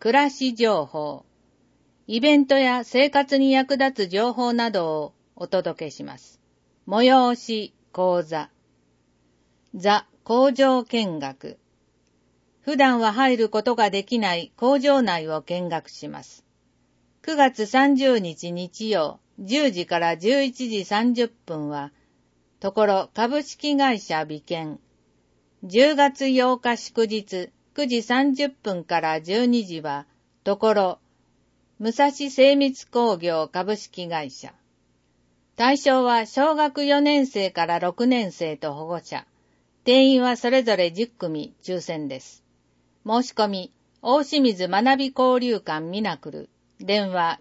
暮らし情報、イベントや生活に役立つ情報などをお届けします。催し講座、ザ工場見学。普段は入ることができない工場内を見学します。9月30日日曜10時から11時30分は、ところ株式会社美建。10月8日祝日9時30分から12時は、ところ武蔵精密工業株式会社。対象は小学4年生から6年生と保護者。定員はそれぞれ10組抽選です。申し込み、大清水学び交流館ミナクル。電話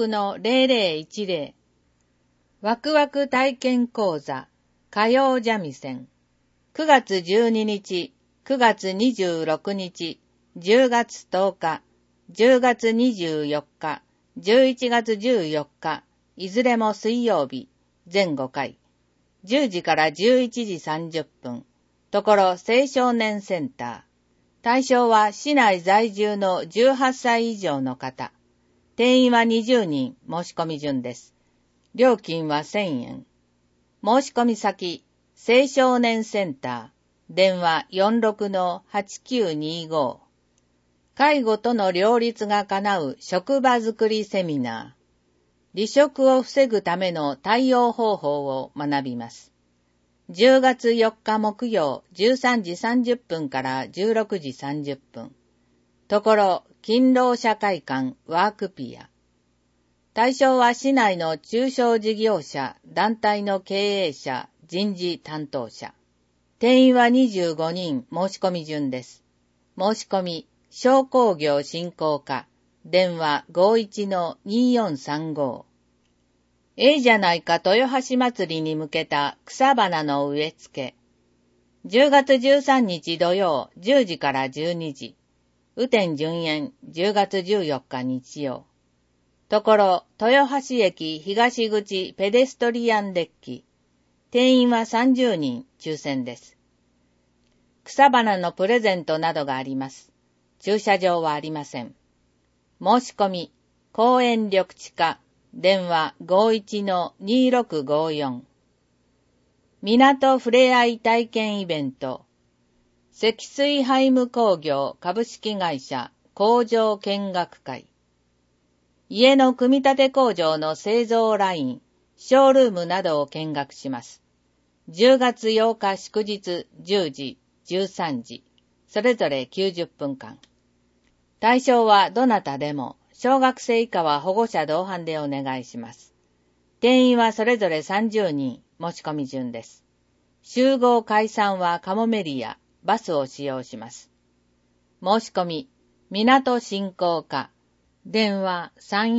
26-0010。ワクワク体験講座、火曜三味線。9月12日、9月26日、10月10日、10月24日、11月14日、いずれも水曜日、全5回。10時から11時30分。ところ青少年センター。対象は市内在住の18歳以上の方。定員は20人、申し込み順です。料金は1000円。申し込み先、青少年センター。電話 46-8925。介護との両立が叶う職場づくりセミナー。離職を防ぐための対応方法を学びます。10月4日木曜13時30分から16時30分。ところ、勤労者会館ワークピア。対象は市内の中小事業者、団体の経営者、人事担当者。定員は25人、申し込み順です。申し込み、商工業振興課、電話 51-2435。じゃないか豊橋祭りに向けた草花の植え付け。10月13日土曜10時から12時。雨天順延10月14日日曜。ところ、豊橋駅東口ペデストリアンデッキ。定員は30人抽選です。草花のプレゼントなどがあります。駐車場はありません。申し込み、公園緑地課、電話 51-2654。港ふれあい体験イベント。積水ハイム工業株式会社工場見学会。家の組み立て工場の製造ライン、ショールームなどを見学します。10月8日祝日10時、13時、それぞれ90分間。対象はどなたでも、小学生以下は保護者同伴でお願いします。定員はそれぞれ30人、申し込み順です。集合解散はカモメリア、バスを使用します。申し込み、港振興課、電話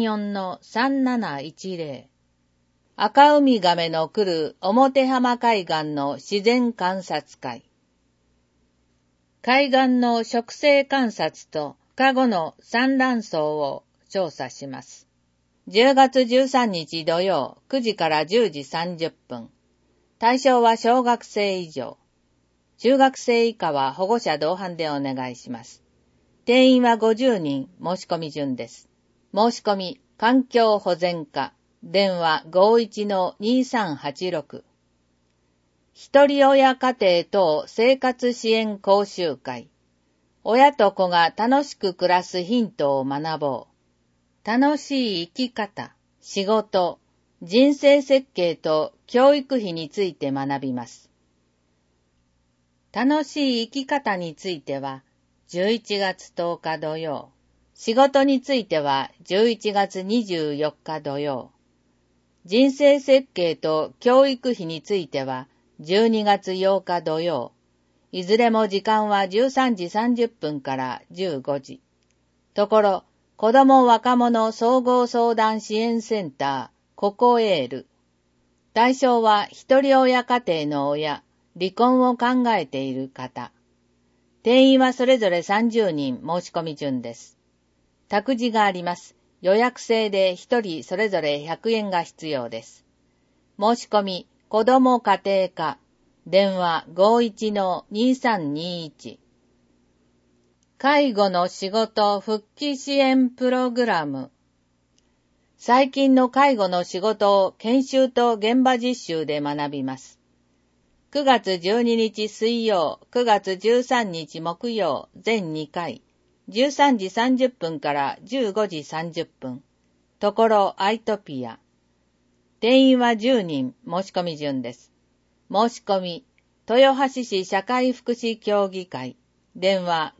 34-3710。赤ウミガメの来る表浜海岸の自然観察会。海岸の植生観察とカゴの産卵巣を調査します。10月13日土曜9時から10時30分。対象は小学生以上。中学生以下は保護者同伴でお願いします。定員は50人、申し込み順です。申し込み、環境保全課、電話 51-2386。一人親家庭等生活支援講習会。親と子が楽しく暮らすヒントを学ぼう。楽しい生き方、仕事、人生設計と教育費について学びます。楽しい生き方については、11月10日土曜。仕事については、11月24日土曜。人生設計と教育費については、12月8日土曜。いずれも時間は13時30分から15時。ところ、子ども若者総合相談支援センター、ココエール。対象は一人親家庭の親、離婚を考えている方。定員はそれぞれ30人申し込み順です。託児があります。予約制で一人それぞれ100円が必要です。申し込み、子ども家庭課、電話 51-2321。 介護の仕事復帰支援プログラム。最近の介護の仕事を研修と現場実習で学びます。9月12日水曜、9月13日木曜、全2回、13時30分から15時30分。ところアイトピア。定員は10人、申し込み順です。申し込み、豊橋市社会福祉協議会。電話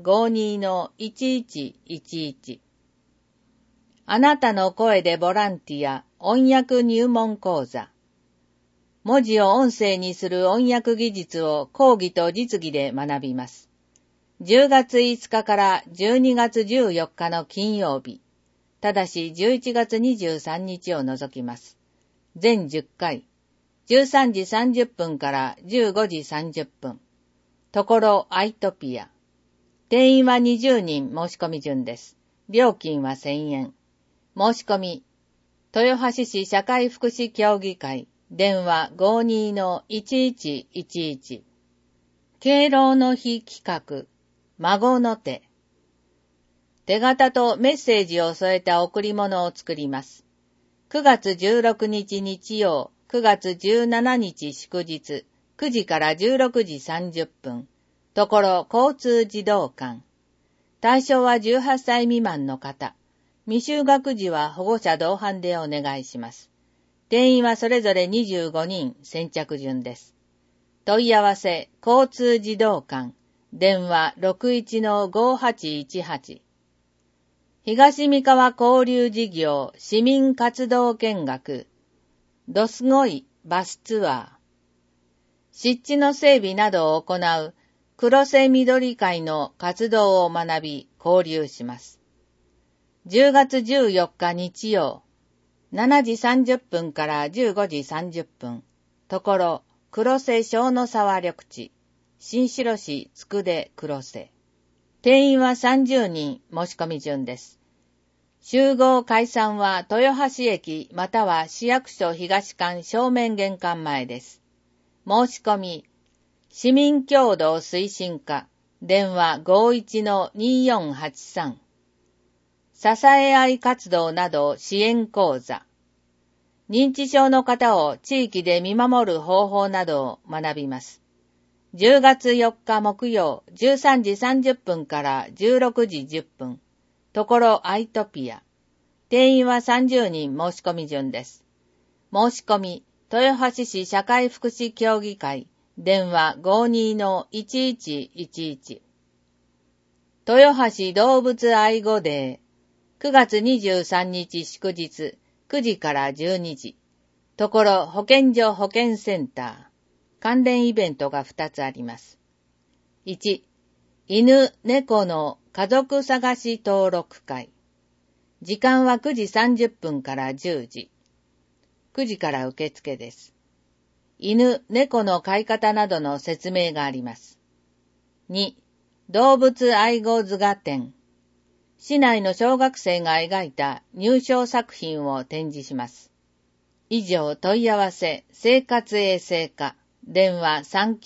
52-1111。あなたの声でボランティア、音訳入門講座。文字を音声にする音訳技術を講義と実技で学びます。10月5日から12月14日の金曜日。ただし11月23日を除きます。全10回。13時30分から15時30分。ところアイトピア。定員は20人申し込み順です。料金は1000円。申し込み、豊橋市社会福祉協議会、電話 52-1111。敬老の日企画、孫の手。手形とメッセージを添えた贈り物を作ります。9月16日日曜、9月17日祝日、9時から16時30分。ところ交通児童館。対象は18歳未満の方。未就学児は保護者同伴でお願いします。定員はそれぞれ25人、先着順です。問い合わせ、交通児童館。電話 61-5818。東三河交流事業市民活動見学。どすごいバスツアー。湿地の整備などを行う黒瀬緑会の活動を学び、交流します。10月14日日曜、7時30分から15時30分。ところ、黒瀬小野沢緑地、新城市つくで黒瀬。定員は30人、申し込み順です。集合解散は豊橋駅または市役所東館正面玄関前です。申し込み、市民協同推進課、電話 51-2483。支え合い活動など支援講座。認知症の方を地域で見守る方法などを学びます。10月4日木曜、13時30分から16時10分。ところアイトピア。定員は30人申し込み順です。申し込み、豊橋市社会福祉協議会。電話 52-1111。豊橋動物愛護デー。9月23日祝日、9時から12時。ところ保健所保健センター。関連イベントが2つあります。1、犬、猫の家族探し登録会。時間は9時30分から10時。9時から受付です。犬、猫の飼い方などの説明があります。2、動物愛護図画展。市内の小学生が描いた入賞作品を展示します。以上問い合わせ、生活衛生課、電話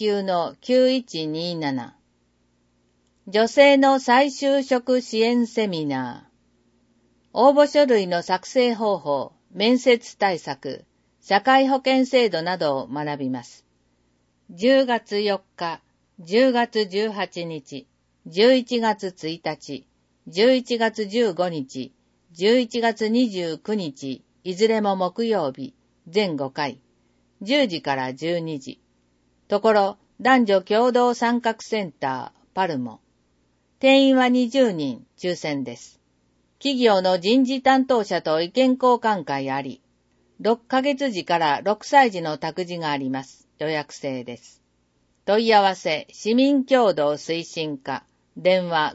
39-9127。女性の再就職支援セミナー。応募書類の作成方法、面接対策、社会保険制度などを学びます。10月4日、10月18日、11月1日、11月15日、11月29日、いずれも木曜日、全5回、10時から12時。ところ、男女共同参画センター、パルモ。定員は20人、抽選です。企業の人事担当者と意見交換会あり、6ヶ月時から6歳児の託児があります。予約制です。問い合わせ、市民協同推進課、電話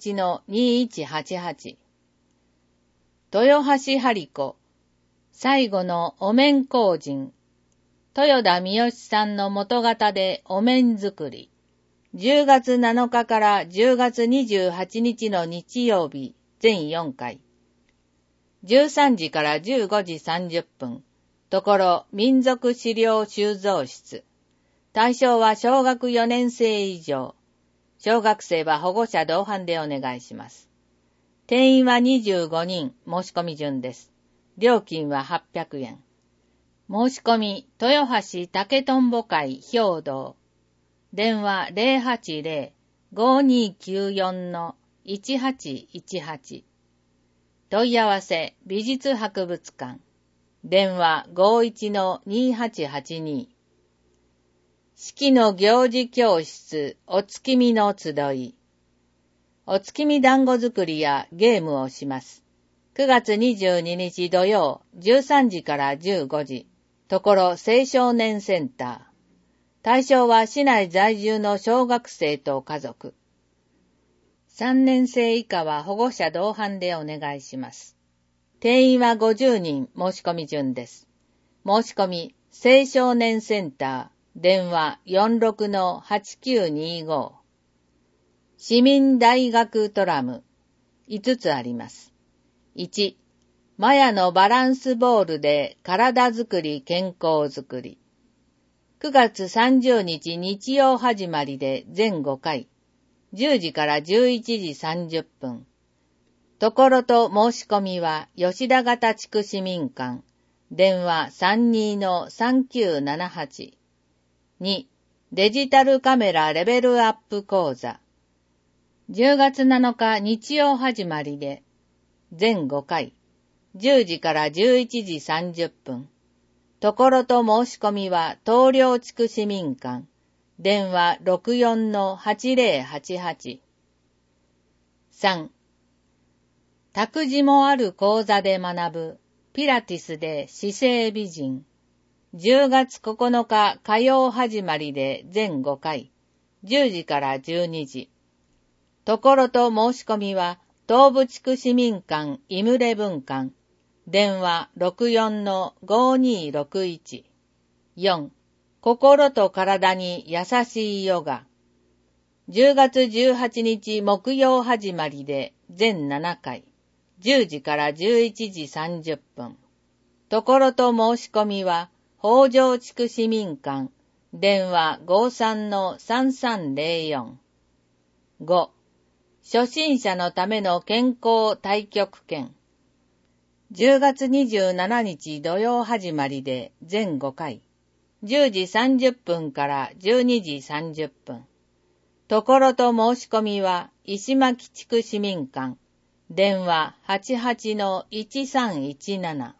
51-2188。豊橋張子、最後のお面工人。豊田三好さんの元型でお面作り。10月7日から10月28日の日曜日、全4回。13時から15時30分。ところ民族資料収蔵室。対象は小学4年生以上。 小学生は保護者同伴でお願いします。定員は25人、申し込み順です。料金は800円。申し込み、豊橋竹とんぼ会兵道。電話 080-5294-1818。問い合わせ、美術博物館。電話 51-2882。式の行事教室、お月見の集い。お月見団子作りやゲームをします。9月22日土曜、13時から15時。ところ青少年センター。対象は市内在住の小学生と家族。3年生以下は保護者同伴でお願いします。定員は50人、申し込み順です。申し込み、青少年センター、電話 46-8925。市民大学トラム、5つあります。1、マヤのバランスボールで体づくり健康づくり。9月30日日曜始まりで全5回。10時から11時30分。ところと申し込みは吉田型地区市民館。電話 32-3978。2、デジタルカメラレベルアップ講座。10月7日日曜始まりで全5回。10時から11時30分。ところと申し込みは東陵地区市民館。電話 64-8088。3、託児もある講座で学ぶピラティスで姿勢美人。10月9日火曜始まりで全5回。10時から12時。ところと申し込みは東部地区市民館イムレ文館。電話 64-5261。4、心と体に優しいヨガ。10月18日木曜始まりで全7回。10時から11時30分。ところと申し込みは北条地区市民館。電話 53-3304。5、初心者のための健康太極拳。10月27日土曜始まりで全5回。10時30分から12時30分。ところと申し込みは石巻地区市民館。電話 88-1317。